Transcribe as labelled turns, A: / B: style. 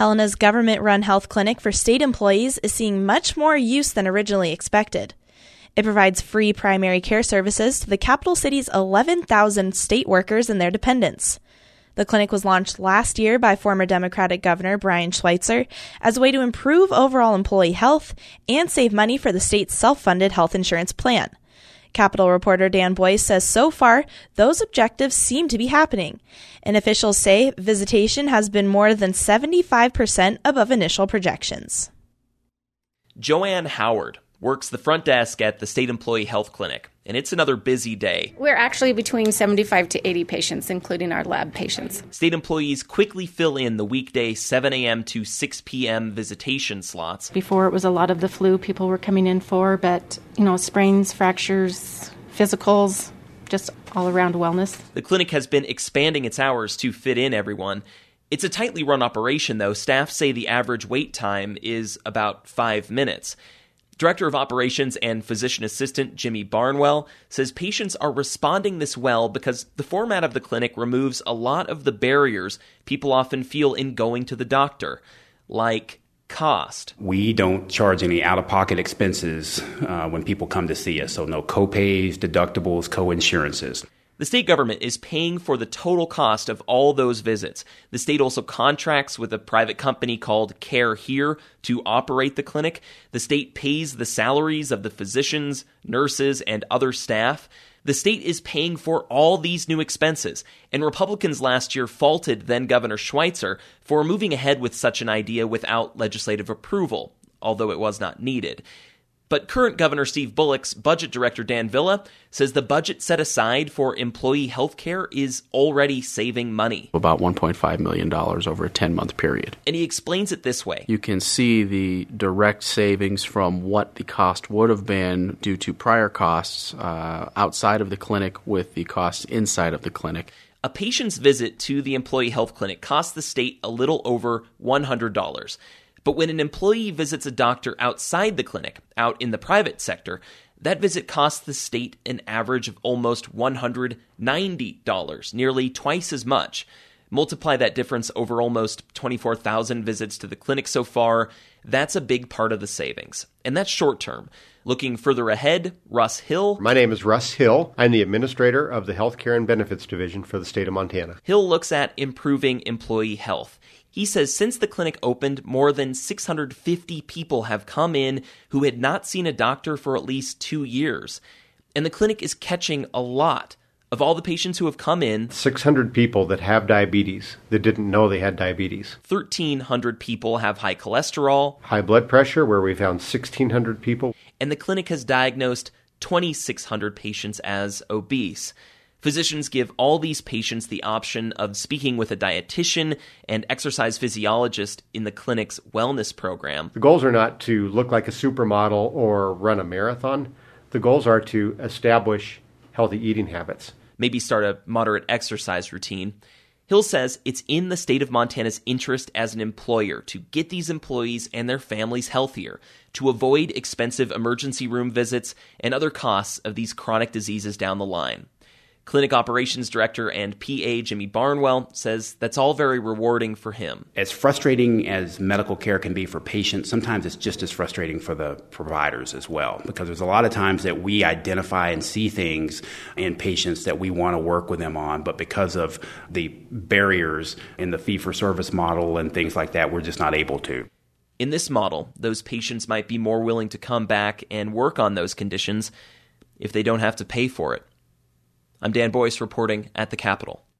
A: Helena's government-run health clinic for state employees is seeing much more use than originally expected. It provides free primary care services to the capital city's 11,000 state workers and their dependents. The clinic was launched last year by former Democratic Governor Brian Schweitzer as a way to improve overall employee health and save money for the state's self-funded health insurance plan. Capitol reporter Dan Boyce says so far, those objectives seem to be happening. And officials say visitation has been more than 75% above initial projections.
B: Joanne Howard works the front desk at the State Employee Health Clinic, and it's another busy day.
C: We're actually between 75 to 80 patients, including our lab patients.
B: State employees quickly fill in the weekday 7 a.m. to 6 p.m. visitation slots.
D: Before it was a lot of the flu people were coming in for, but, sprains, fractures, physicals, just all around wellness.
B: The clinic has been expanding its hours to fit in everyone. It's a tightly run operation, though. Staff say the average wait time is about 5 minutes. Director of Operations and Physician Assistant Jimmy Barnwell says patients are responding this well because the format of the clinic removes a lot of the barriers people often feel in going to the doctor, like cost.
E: We don't charge any out-of-pocket expenses when people come to see us, so no co-pays, deductibles, co-insurances.
B: The state government is paying for the total cost of all those visits. The state also contracts with a private company called Care Here to operate the clinic. The state pays the salaries of the physicians, nurses, and other staff. The state is paying for all these new expenses, and Republicans last year faulted then-Governor Schweitzer for moving ahead with such an idea without legislative approval, although it was not needed. But current Governor Steve Bullock's budget director Dan Villa says the budget set aside for employee health care is already saving money.
F: About $1.5 million over a 10-month period.
B: And he explains it this way.
F: You can see the direct savings from what the cost would have been due to prior costs outside of the clinic with the costs inside of the clinic.
B: A patient's visit to the employee health clinic costs the state a little over $100. But when an employee visits a doctor outside the clinic, out in the private sector, that visit costs the state an average of almost $190, nearly twice as much. Multiply that difference over almost 24,000 visits to the clinic so far, that's a big part of the savings. And that's short term. Looking further ahead, Russ Hill.
G: My name is Russ Hill. I'm the administrator of the Healthcare and Benefits Division for the state of Montana.
B: Hill looks at improving employee health. He says since the clinic opened, more than 650 people have come in who had not seen a doctor for at least 2 years. And the clinic is catching a lot. Of all the patients who have come in,
G: 600 people that have diabetes that didn't know they had diabetes.
B: 1,300 people have high cholesterol.
G: High blood pressure, where we found 1,600 people.
B: And the clinic has diagnosed 2,600 patients as obese. Physicians give all these patients the option of speaking with a dietitian and exercise physiologist in the clinic's wellness program.
G: The goals are not to look like a supermodel or run a marathon. The goals are to establish healthy eating habits.
B: Maybe start a moderate exercise routine. Hill says it's in the state of Montana's interest as an employer to get these employees and their families healthier, to avoid expensive emergency room visits and other costs of these chronic diseases down the line. Clinic Operations Director and PA Jimmy Barnwell says that's all very rewarding for him.
E: As frustrating as medical care can be for patients, sometimes it's just as frustrating for the providers as well, because there's a lot of times that we identify and see things in patients that we want to work with them on, but because of the barriers in the fee-for-service model and things like that, we're just not able to.
B: In this model, those patients might be more willing to come back and work on those conditions if they don't have to pay for it. I'm Dan Boyce reporting at the Capitol.